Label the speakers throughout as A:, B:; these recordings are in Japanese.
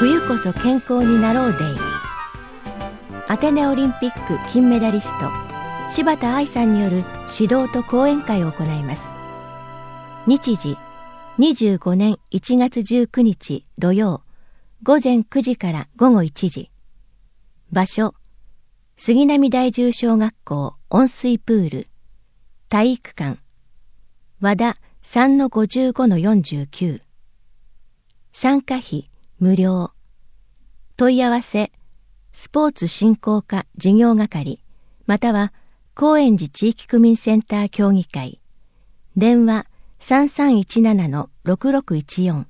A: 冬こそ健康になろうデイ。アテネオリンピック金メダリスト柴田愛さんによる指導と講演会を行います。日時25年1月19日土曜午前9時から午後1時。場所杉並第10小学校温水プール体育館和田 3-55-49。参加費無料。問い合わせスポーツ振興課事業係または高円寺地域区民センター協議会電話 3317-6614。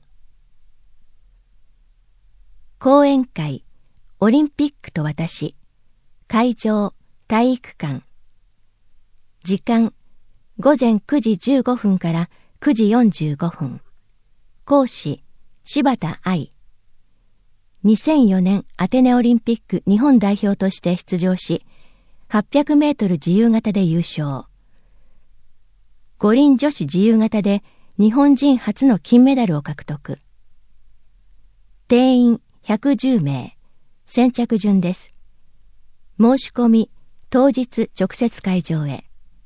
A: 講演会オリンピックと私。会場体育館。時間午前9時15分から9時45分。講師柴田愛。2004年アテネオリンピック日本代表として出場し、800メートル自由形で優勝。五輪女子自由形で日本人初の金メダルを獲得。定員110名。先着順です。申し込み当日直接会場へ。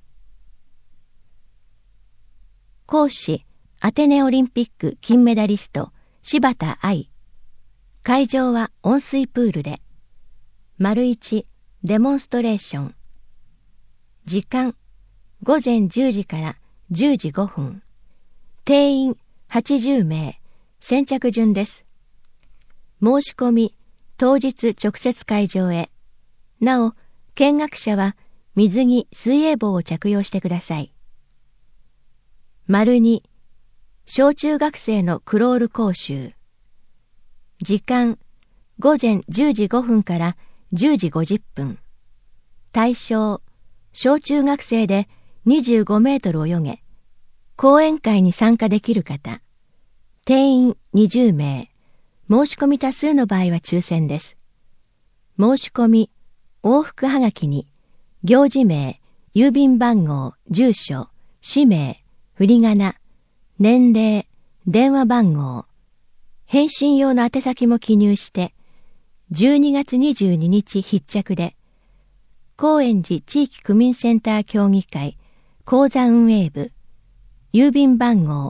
A: 講師アテネオリンピック金メダリスト柴田愛。会場は温水プールで。1デモンストレーション。時間午前10時から10時5分。定員80名。先着順です。申し込み当日直接会場へ。なお、見学者は水着水泳帽を着用してください。2小中学生のクロール講習。時間午前10時5分から10時50分。対象小中学生で25メートル泳げ。講演会に参加できる方。定員20名。申し込み多数の場合は抽選です。申し込み往復はがきに行事名、郵便番号、住所、氏名、振り仮名、年齢、電話番号、返信用の宛先も記入して、12月22日必着で、高円寺地域区民センター協議会口座運営部、郵便番号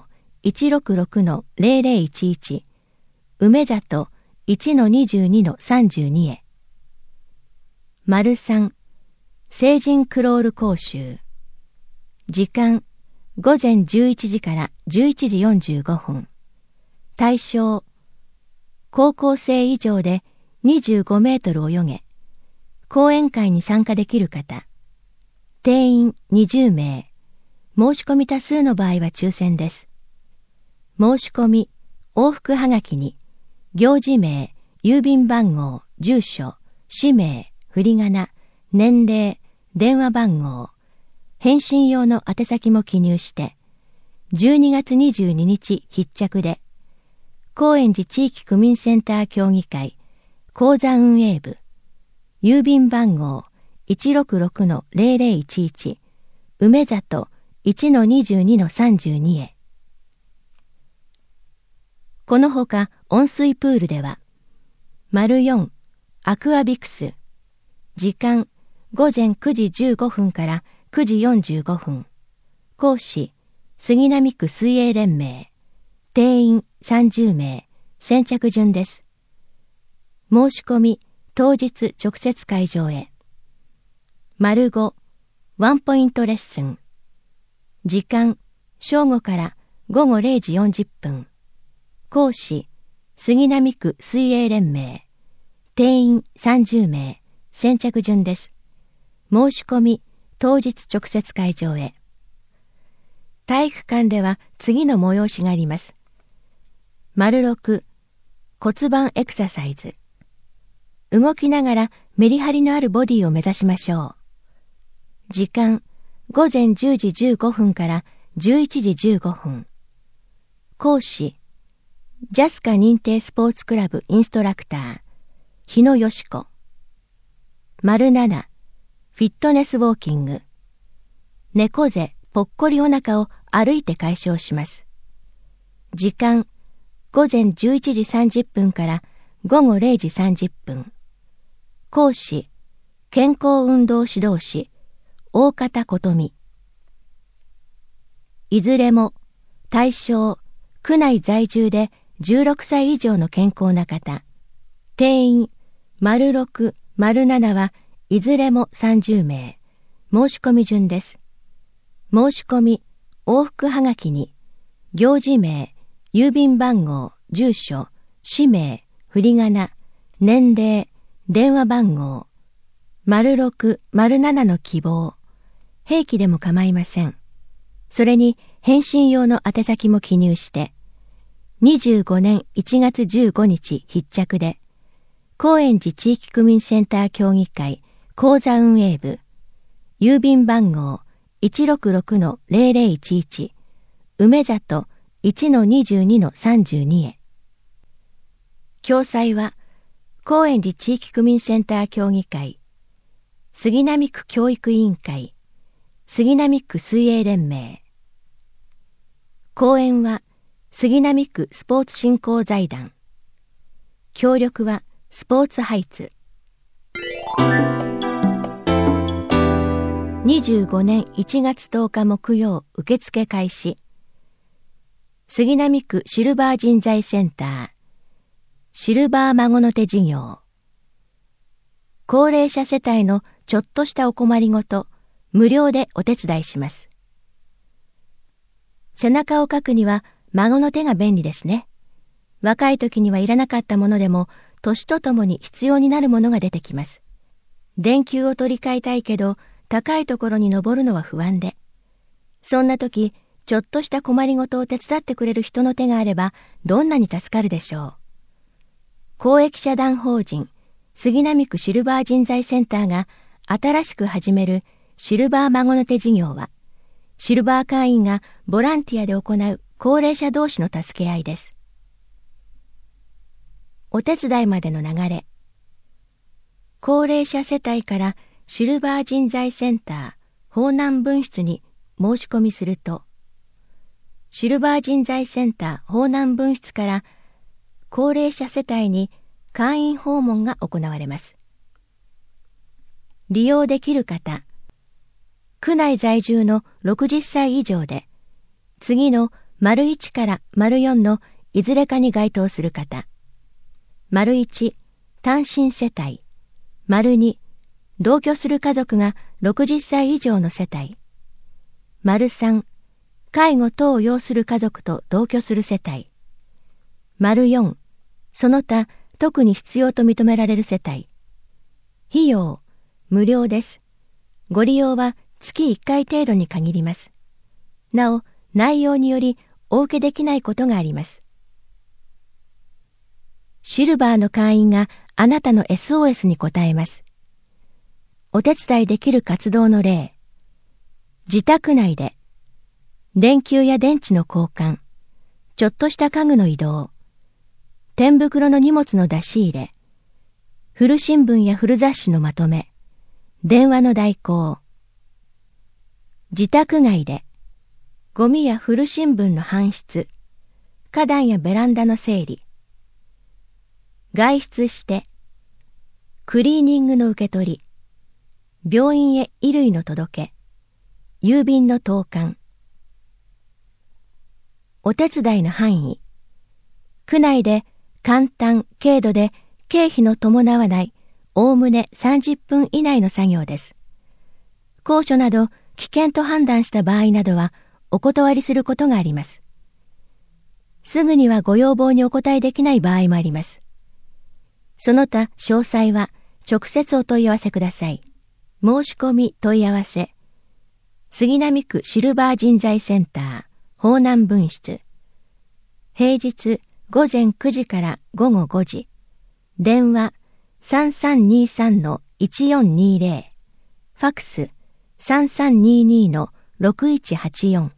A: 166-0011、梅里 1-22-32 へ。3成人クロール講習。時間午前11時から11時45分。対象高校生以上で25メートル泳げ。講演会に参加できる方。定員20名。申し込み多数の場合は抽選です。申し込み往復はがきに行事名、郵便番号、住所、氏名、振り仮名、年齢、電話番号、返信用の宛先も記入して、12月22日必着で、高円寺地域区民センター協議会口座運営部、郵便番号 166-0011、梅里 1-22-32 へ。このほか温水プールでは、4アクアビクス。時間午前9時15分から9時45分。講師杉並区水泳連盟。定員30名。先着順です。申し込み当日直接会場へ。5ワンポイントレッスン。時間正午から午後0時40分。講師杉並区水泳連盟。定員30名。先着順です。申し込み当日直接会場へ。体育館では次の催しがあります。6骨盤エクササイズ。動きながらメリハリのあるボディを目指しましょう。時間午前10時15分から11時15分。講師ジャスカ認定スポーツクラブインストラクター日野よし子。7フィットネスウォーキング。猫背ぽっこりお腹を歩いて解消します。時間午前11時30分から午後0時30分。講師、健康運動指導士、大方琴美。いずれも、対象、区内在住で16歳以上の健康な方。定員、06、07はいずれも30名。申し込み順です。申し込み、往復はがきに、行事名、郵便番号、住所、氏名、振り仮名、年齢、電話番号、06、07の希望、併記でも構いません。それに返信用の宛先も記入して、25年1月15日必着で、高円寺地域区民センター協議会口座運営部、郵便番号 166-0011 梅里 1-22-32 へ。詳細は、高円寺地域区民センター協議会、杉並区教育委員会、杉並区水泳連盟。講演は、杉並区スポーツ振興財団。協力は、スポーツハイツ。25年1月10日木曜受付開始。杉並区シルバー人材センター、シルバー孫の手事業。高齢者世帯のちょっとしたお困りごと、無料でお手伝いします。背中をかくには孫の手が便利ですね。若い時にはいらなかったものでも、年とともに必要になるものが出てきます。電球を取り替えたいけど、高いところに登るのは不安で。そんな時、ちょっとした困りごとを手伝ってくれる人の手があれば、どんなに助かるでしょう。公益社団法人、杉並区シルバー人材センターが新しく始めるシルバー孫の手事業は、シルバー会員がボランティアで行う高齢者同士の助け合いです。お手伝いまでの流れ。高齢者世帯からシルバー人材センター、方南分室に申し込みすると、シルバー人材センター、方南分室から高齢者世帯に会員訪問が行われます。利用できる方、区内在住の60歳以上で、次の1から 4のいずれかに該当する方。1、単身世帯。2、同居する家族が60歳以上の世帯。3、介護等を要する家族と同居する世帯。4、その他特に必要と認められる世帯。費用、無料です。ご利用は月1回程度に限ります。なお、内容によりお受けできないことがあります。シルバーの会員があなたの SOS に応えます。お手伝いできる活動の例。自宅内で、電球や電池の交換、ちょっとした家具の移動、天袋の荷物の出し入れ、古新聞や古雑誌のまとめ、電話の代行。自宅外で、ゴミや古新聞の搬出、花壇やベランダの整理。外出して、クリーニングの受け取り、病院へ衣類の届け、郵便の投函。お手伝いの範囲。区内で簡単、軽度で経費の伴わない、おおむね30分以内の作業です。高所など危険と判断した場合などはお断りすることがあります。すぐにはご要望にお答えできない場合もあります。その他詳細は直接お問い合わせください。申し込み問い合わせ。杉並区シルバー人材センター、方南分室。平日午前9時から午後5時。電話 3323-1420。ファクス 3322-6184。